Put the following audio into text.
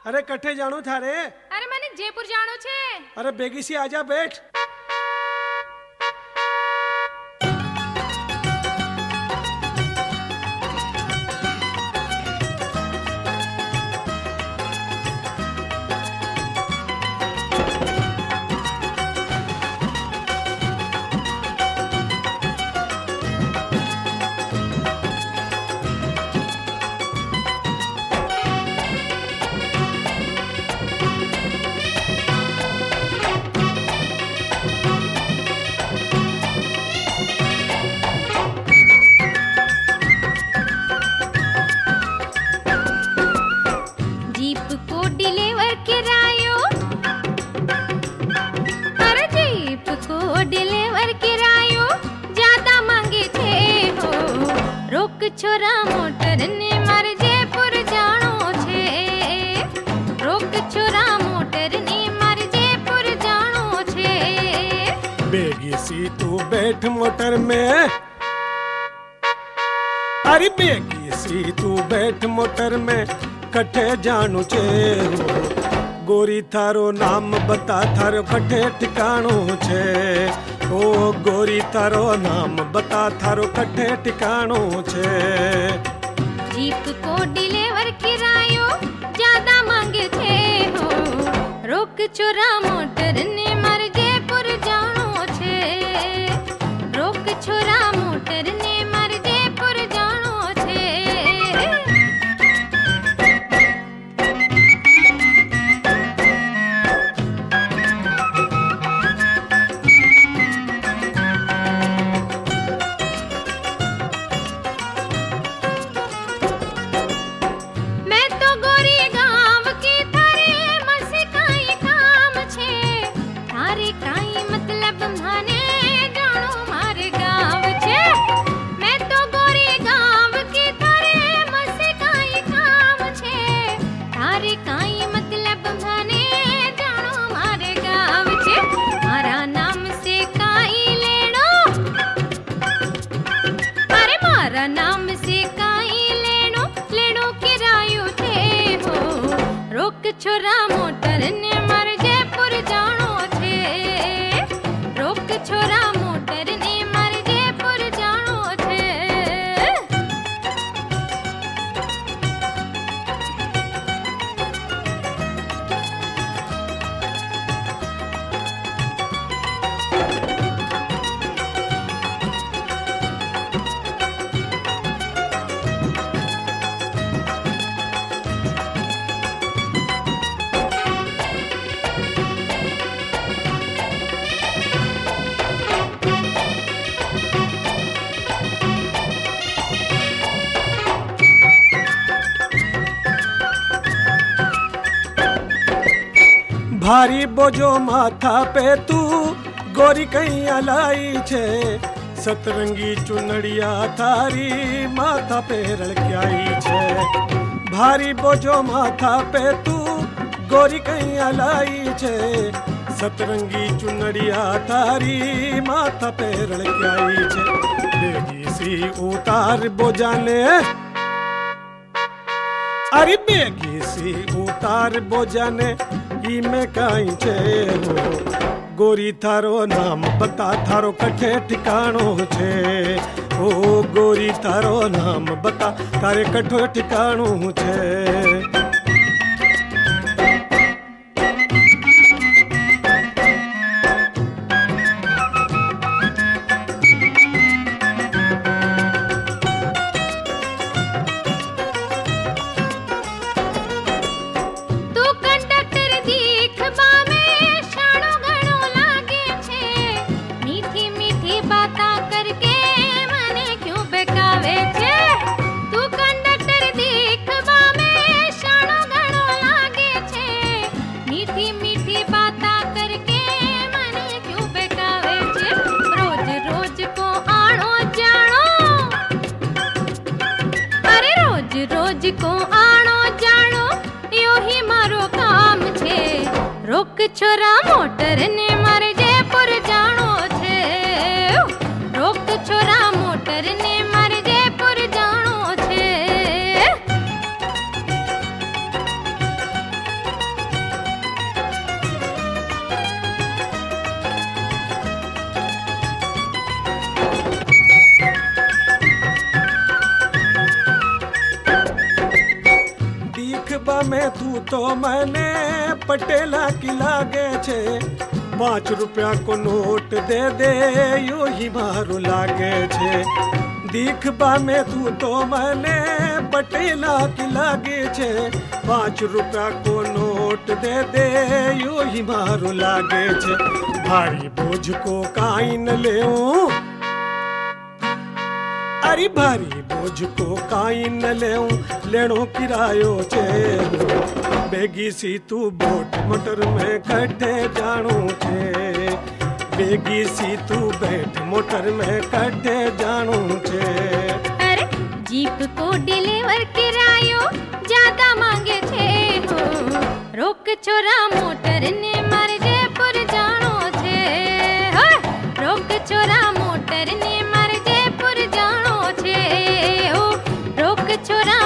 अरे कठे जाणू थारे? अरे मैंने जयपुर जानो छे। अरे बेगी सी आजा, बैठ। छोरा मोटर ने मार जयपुर जानो छे। रोक छोरा मोटर ने मार जयपुर जानो छे। बेगी सी तू बैठ मोटर में। अरे बेगी सी तू बैठ मोटर में, कठे जानो छे हो। गोरी थारो नाम बता, थारो कठे ठिकाणो छे। ओ गोरी थारो नाम बता, थारो कठे ठिकाणो छे। जीप को डिलीवर किरायो ज्यादा मांगे थे हो। रोक छोरा मोटर ने मार जयपुर जानो छे। रोक छोरा मोटर ने मार जयपुर जानो छे। नाम से काई लेनो लेनो किरायो थे हो। रोक छोरा मोटर ने मार जयपुर जानो छे। रोक छोरा मोटर ने मार जयपुर जानो छे। भारी बोझो माथा पे तू गोरी कहीं लाई छे। सतरंगी चुनड़िया थारी माथा पे रड़क्याई छे। भारी बोझो माथा पे तू गोरी कहीं लाई छे। सतरंगी चुनड़िया थारी माथा पे रड़क्याई छे। बेगी सी उतार बोझाने। अरे बेगी सी उतार बोझाने, ई में काई छे हो। गोरी थारो नाम बता, थारो कठे ठिकाणो छे। ओ गोरी थारो नाम बता, थारे कठो ठिकाणो छे। रोज को आनो जानो यो ही मारो काम छे। रोक छोरा मोटर ने मारे जयपुर जानो छे। रोक छोरा मोटर ने मारे जयपुर जानो छे। તું તો મને પટેલા કી લાગે છે 5 રૂપિયા કો નોટ દે દે યો હી મારું લાગે છે દીખબા મેં તું તો મને પટેલા કી લાગે છે 5 રૂપિયા કો નોટ દે દે યો હી મારું લાગે છે ભારી બોझ को કાઈ ન લેઉં अरे भारी बोझ को काई न लेऊं लेनो किरायो छे बेगी सी तू बोट मोटर में कटे जाणू छे बेगी सी तू बैठ मोटर में कटे जाणू छे अरे जीप को डिलीवर किरायो ज्यादा मांगे छे हो रोक छोरा मोटर ने मार जयपुर जाणो छे हो रोक छोरा मोटर ने मार जयपुर जाणो छे हो रोक छोरा